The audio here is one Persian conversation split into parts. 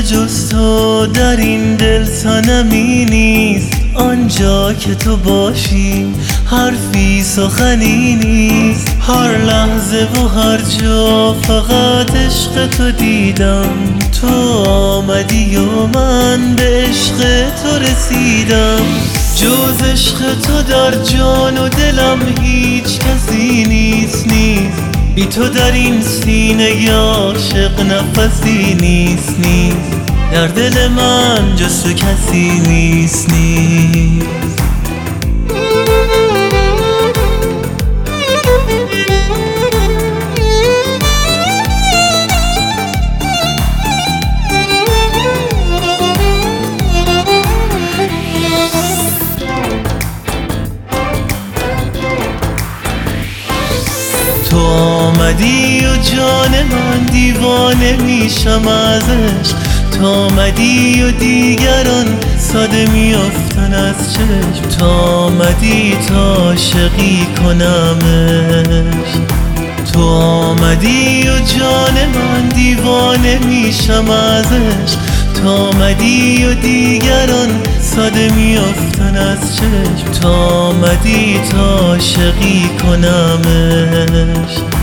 جز تو در این دل صنمی نیست. آنجا که تو باشی حرفی سخنی نیست. هر لحظه و هر جا فقط عشق تو دیدم. تو آمدی و من به عشق تو رسیدم. جز عشق تو در جان و دلم هیچ کسی نیست. بی تو در این سینه عاشق نفسی نیست. در دل من جز تو کسی نیست. تو آمدی و جان من دیوانه میشم از عشق. تو آمدی و دیگران ساده میافتن از چشم. تو آمدی تا عاشقی کنم عشق. تو آمدی و جان من دیوانه میشم از عشق. تو آمدی و دیگران ساده میافتن از چشم. تو آمدی تا عاشقی کنم عشق.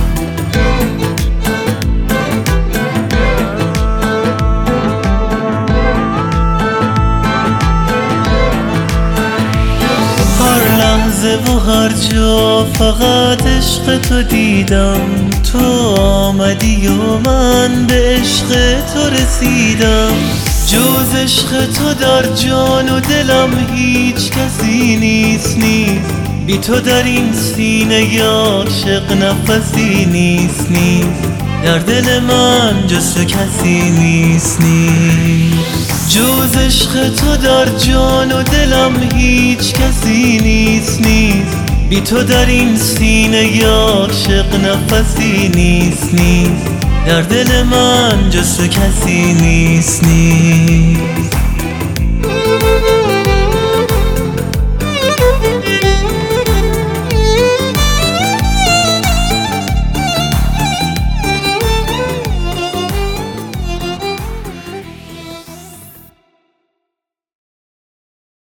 و هر جا فقط عشق تو دیدم. تو آمدی و من به عشق تو رسیدم. جز عشق تو در جان و دلم هیچ کسی نیست. بی تو در این سینه عاشق نفسی نیست. در دل من جز تو کسی نیست. جز عشق تو در جان و دلم هیچ کسی نیست. بی تو در این سینه عاشق نفسی نیست. در دل من جز تو کسی نیست.